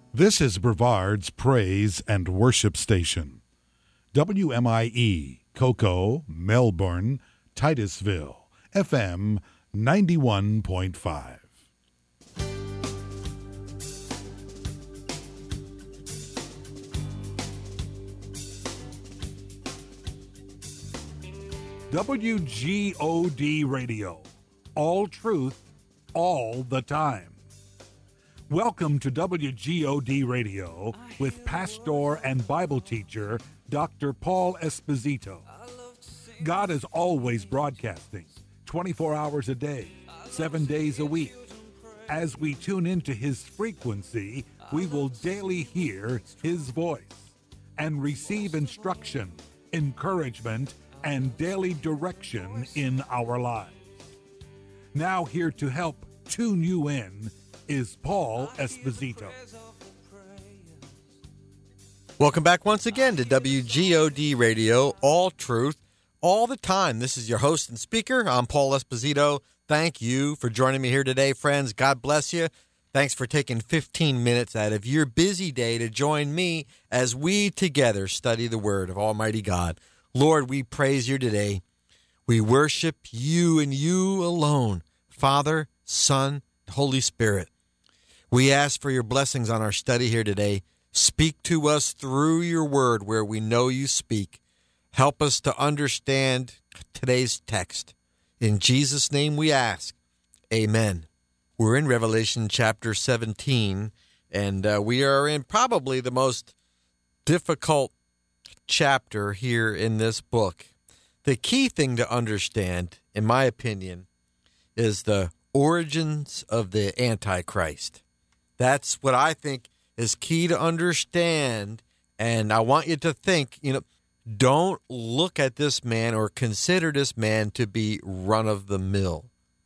This is Brevard's Praise and Worship Station. WMIE, Cocoa, Melbourne, Titusville, FM 91.5. WGOD Radio. All truth, all the time. Welcome to WGOD Radio with pastor and Bible teacher Dr. Paul Esposito. God is always broadcasting 24 hours a day, 7 days a week. As we tune into his frequency, we will daily hear his voice and receive instruction, encouragement, and daily direction in our lives. Now here to help tune you in is Paul Esposito. Welcome back once again to WGOD Radio, all truth, all the time. This is your host and speaker. I'm Paul Esposito. Thank you for joining me here today, friends. God bless you. Thanks for taking 15 minutes out of your busy day to join me as we together study the Word of Almighty God. Lord, we praise you today. We worship you and you alone, Father, Son, Holy Spirit. We ask for your blessings on our study here today. Speak to us through your word where we know you speak. Help us to understand today's text. In Jesus' name we ask. Amen. We're in Revelation chapter 17, and we are in probably the most difficult chapter here in this book. The key thing to understand, in my opinion, is the origins of the Antichrist. That's what I think is key to understand, and I want you to think, don't look at this man or consider this man to be run-of-the-mill,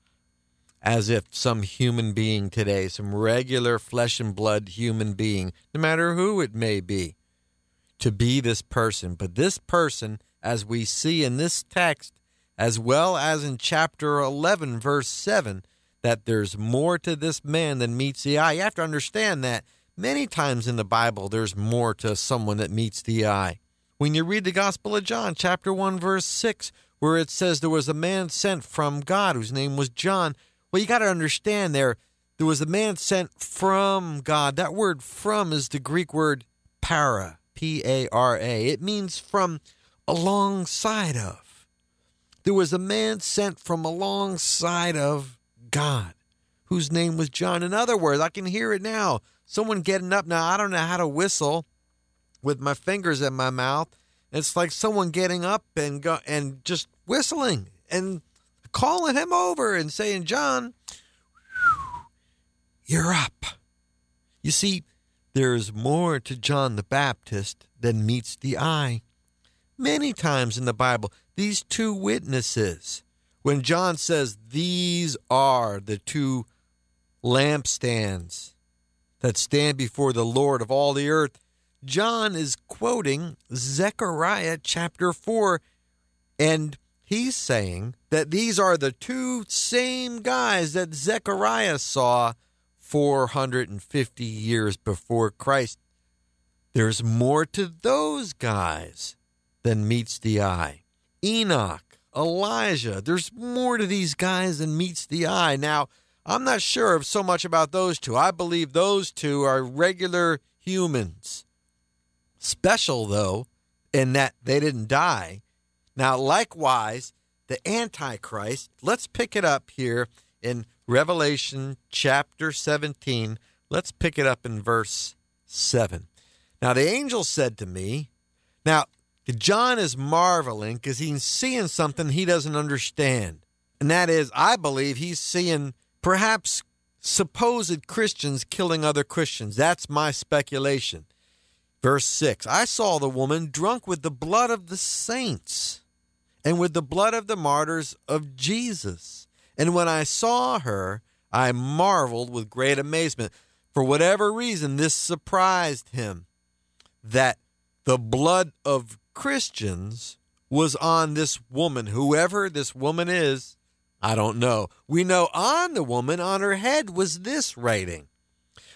as if some human being today, some regular flesh and blood human being, no matter who it may be, to be this person. But this person, as we see in this text, as well as in chapter 11, verse 7, that there's more to this man than meets the eye. You have to understand that many times in the Bible, there's more to someone that meets the eye. When you read the Gospel of John, chapter 1, verse 6, where it says there was a man sent from God whose name was John. Well, you got to understand there was a man sent from God. That word from is the Greek word para, P-A-R-A. It means from alongside of. There was a man sent from alongside of God, whose name was John. In other words, I can hear it now. Someone getting up now. I don't know how to whistle with my fingers in my mouth. It's like someone getting up and just whistling and calling him over and saying, John, you're up. You see, there's more to John the Baptist than meets the eye. Many times in the Bible, these two witnesses, when John says, these are the two lampstands that stand before the Lord of all the earth, John is quoting Zechariah chapter 4, and he's saying that these are the two same guys that Zechariah saw 450 years before Christ. There's more to those guys than meets the eye. Enoch, Elijah, there's more to these guys than meets the eye. Now, I'm not sure of so much about those two. I believe those two are regular humans. Special, though, in that they didn't die. Now, likewise, the Antichrist, let's pick it up here in Revelation chapter 17. Let's pick it up in verse 7. Now, the angel said to me, now, John is marveling because he's seeing something he doesn't understand. And that is, I believe he's seeing perhaps supposed Christians killing other Christians. That's my speculation. Verse 6, I saw the woman drunk with the blood of the saints and with the blood of the martyrs of Jesus. And when I saw her, I marveled with great amazement. For whatever reason, this surprised him, that the blood of Christians was on this woman. Whoever this woman is, I don't know. We know on the woman, on her head, was this writing,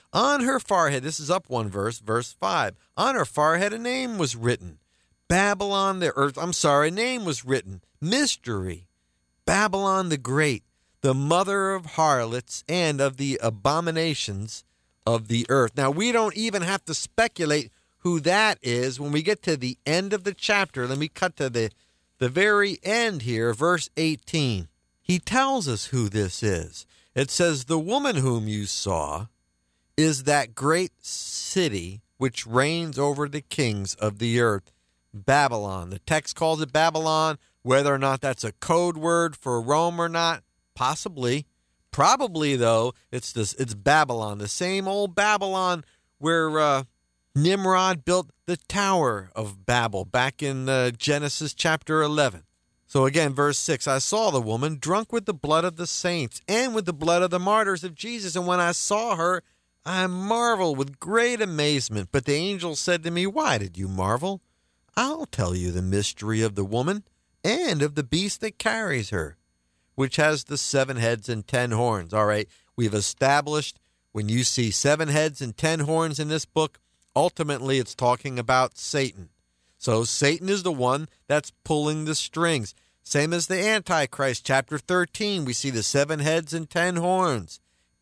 On her forehead, this is up one verse, verse 5. On her forehead a name was written. Babylon the earth, name was written. Mystery. Babylon the Great, the mother of harlots and of the abominations of the earth. Now, we don't even have to speculate who that is. When we get to the end of the chapter, let me cut to the very end here, verse 18. He tells us who this is. It says, the woman whom you saw is that great city which reigns over the kings of the earth, Babylon. The text calls it Babylon. Whether or not that's a code word for Rome or not, possibly. Probably, though, it's Babylon, the same old Babylon where Nimrod built the Tower of Babel back in Genesis chapter 11. So again, verse 6, I saw the woman drunk with the blood of the saints and with the blood of the martyrs of Jesus. And when I saw her, I marveled with great amazement. But the angel said to me, why did you marvel? I'll tell you the mystery of the woman and of the beast that carries her, which has the 7 heads and 10 horns. All right, we've established when you see 7 heads and 10 horns in this book, ultimately it's talking about Satan. So Satan is the one that's pulling the strings. Same as the Antichrist, chapter 13, we see the 7 heads and 10 horns.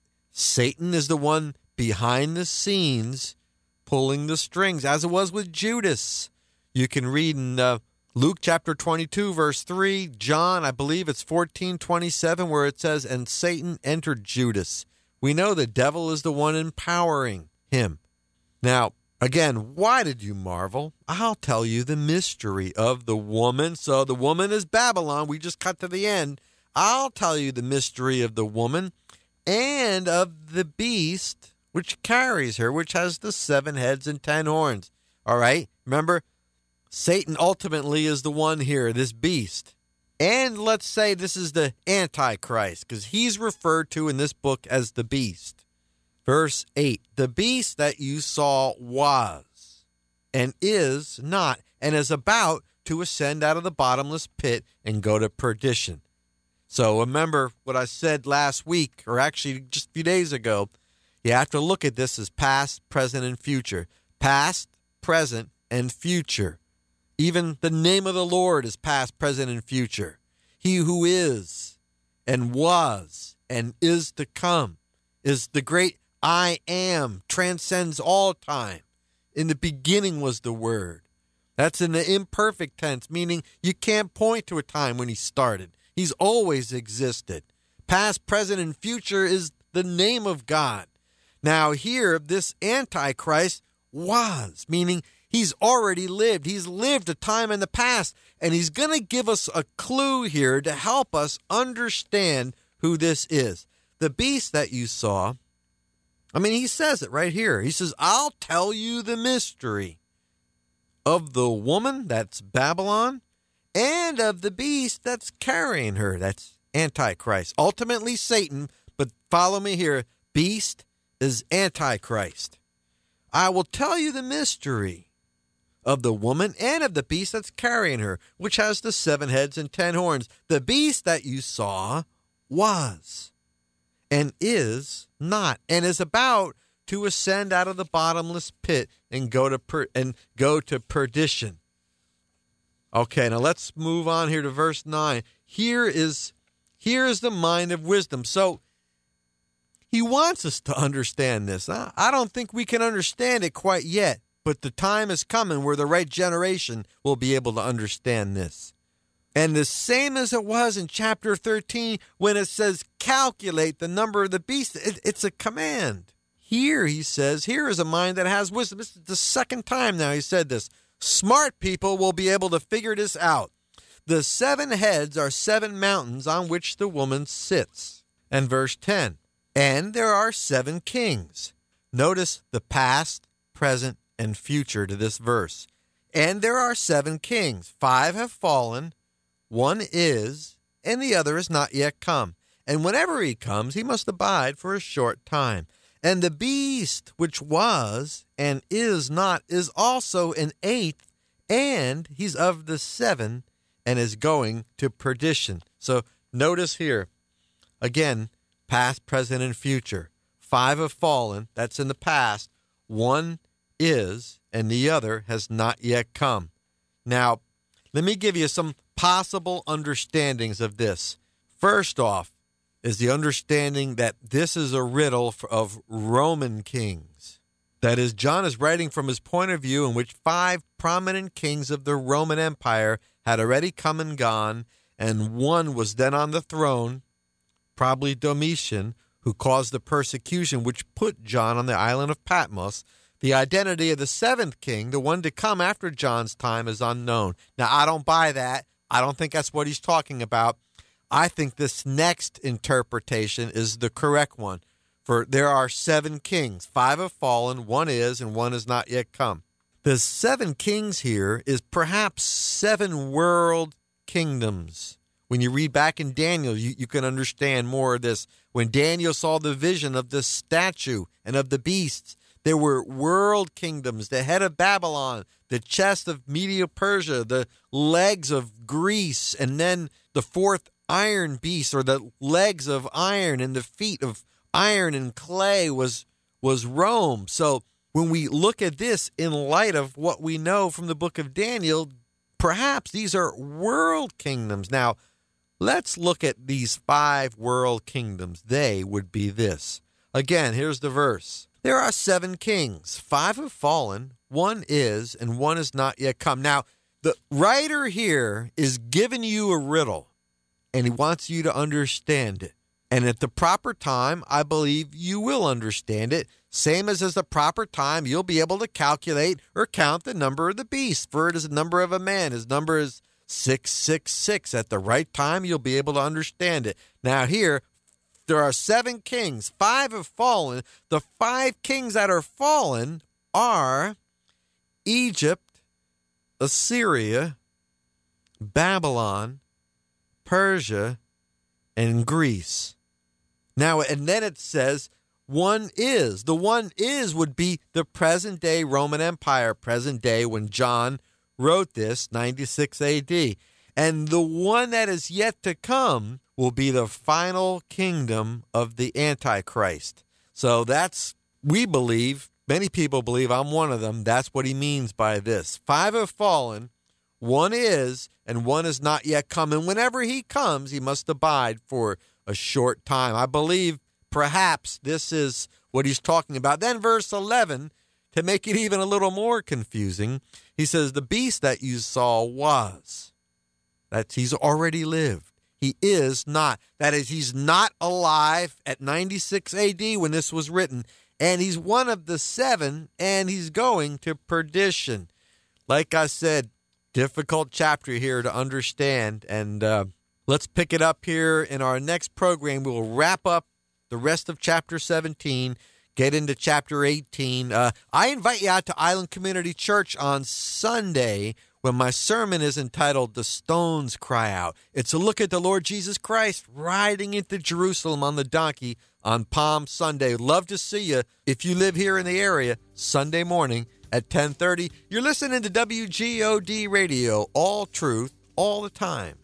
Satan is the one behind the scenes pulling the strings, as it was with Judas. You can read in Luke chapter 22, verse 3, John, I believe it's 14:27, where it says, and Satan entered Judas. We know the devil is the one empowering him. Now, again, why did you marvel? I'll tell you the mystery of the woman. So the woman is Babylon. We just cut to the end. I'll tell you the mystery of the woman and of the beast which carries her, which has the 7 heads and 10 horns. All right, remember, Satan ultimately is the one here, this beast. And let's say this is the Antichrist, because he's referred to in this book as the beast. Verse 8, the beast that you saw was and is not, and is about to ascend out of the bottomless pit and go to perdition. So remember what I said last week, or actually just a few days ago. You have to look at this as past, present, and future. Past, present, and future. Even the name of the Lord is past, present, and future. He who is and was and is to come is the great I am, transcends all time. In the beginning was the Word. That's in the imperfect tense, meaning you can't point to a time when he started. He's always existed. Past, present, and future is the name of God. Now here, this Antichrist was, meaning he's already lived. He's lived a time in the past, and he's going to give us a clue here to help us understand who this is. The beast that you saw, he says it right here. He says, I'll tell you the mystery of the woman, that's Babylon, and of the beast that's carrying her, that's Antichrist. Ultimately Satan, but follow me here, beast is Antichrist. I will tell you the mystery of the woman and of the beast that's carrying her, which has the 7 heads and 10 horns. The beast that you saw was and is not, and is about to ascend out of the bottomless pit and go to perdition. Okay, now let's move on here to verse 9. Here is the mind of wisdom. So he wants us to understand this. I don't think we can understand it quite yet, but the time is coming where the right generation will be able to understand this. And the same as it was in chapter 13 when it says calculate the number of the beast, it's a command. Here he says, here is a mind that has wisdom. This is the second time now he said this. Smart people will be able to figure this out. The 7 heads are 7 mountains on which the woman sits. And verse 10, and there are 7 kings. Notice the past, present, and future to this verse. And there are 7 kings. 5 have fallen, 1 is, and the other is not yet come. And whenever he comes, he must abide for a short time. And the beast which was and is not is also an 8th, and he's of the 7 and is going to perdition. So notice here, again, past, present, and future. 5 have fallen. That's in the past. 1 is, and the other has not yet come. Now, let me give you some possible understandings of this. First off is the understanding that this is a riddle of Roman kings. That is, John is writing from his point of view in which 5 prominent kings of the Roman Empire had already come and gone, and one was then on the throne, probably Domitian, who caused the persecution which put John on the island of Patmos. The identity of the 7th king, the one to come after John's time, is unknown. Now, I don't buy that. I don't think that's what he's talking about. I think this next interpretation is the correct one. For there are 7 kings. 5 have fallen, 1 is, and 1 has not yet come. The 7 kings here is perhaps 7 world kingdoms. When you read back in Daniel, you can understand more of this. When Daniel saw the vision of the statue and of the beasts, there were world kingdoms, the head of Babylon, the chest of Medo-Persia, the legs of Greece, and then the 4th iron beast, or the legs of iron and the feet of iron and clay was Rome. So when we look at this in light of what we know from the book of Daniel, perhaps these are world kingdoms. Now, let's look at these 5 world kingdoms. They would be this. Again, here's the verse. There are 7 kings. 5 have fallen, 1 is, and 1 is not yet come. Now, the writer here is giving you a riddle, and he wants you to understand it. And at the proper time, I believe you will understand it. Same as the proper time, you'll be able to calculate or count the number of the beast, for it is the number of a man. His number is 666. At the right time, you'll be able to understand it. Now here, there are 7 kings. 5 have fallen. The 5 kings that are fallen are Egypt, Assyria, Babylon, Persia, and Greece. Now, and then it says 1 is. The 1 is would be the present day Roman Empire, present day when John wrote this, 96 AD. And the one that is yet to come will be the final kingdom of the Antichrist. So that's, we believe, many people believe, I'm one of them, that's what he means by this. 5 have fallen, 1 is, and 1 is not yet come. And whenever he comes, he must abide for a short time. I believe perhaps this is what he's talking about. Then verse 11, to make it even a little more confusing, he says, the beast that you saw was. That's, he's already lived. He is not. That is, he's not alive at 96 AD when this was written. And he's one of the 7, and he's going to perdition. Like I said, difficult chapter here to understand. And let's pick it up here in our next program. We'll wrap up the rest of chapter 17, get into chapter 18. I invite you out to Island Community Church on Sunday when my sermon is entitled The Stones Cry Out. It's a look at the Lord Jesus Christ riding into Jerusalem on the donkey on Palm Sunday. Love to see you if you live here in the area Sunday morning at 10:30. You're listening to WGOD Radio, all truth, all the time.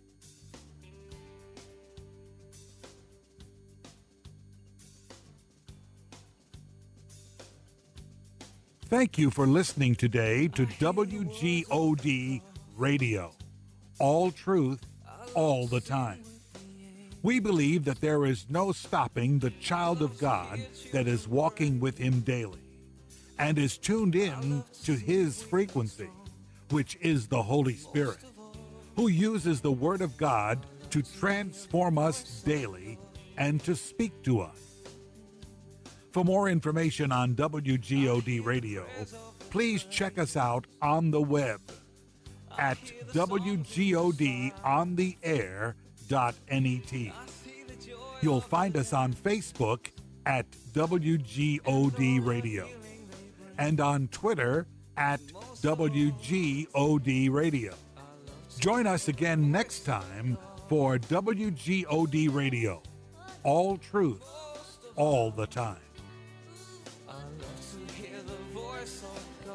Thank you for listening today to WGOD Radio. All truth, all the time. We believe that there is no stopping the child of God that is walking with him daily and is tuned in to his frequency, which is the Holy Spirit, who uses the Word of God to transform us daily and to speak to us. For more information on WGOD Radio, please check us out on the web at WGODontheair.net. You'll find us on Facebook at WGOD Radio and on Twitter at WGOD Radio. Join us again next time for WGOD Radio. All truth, all the time.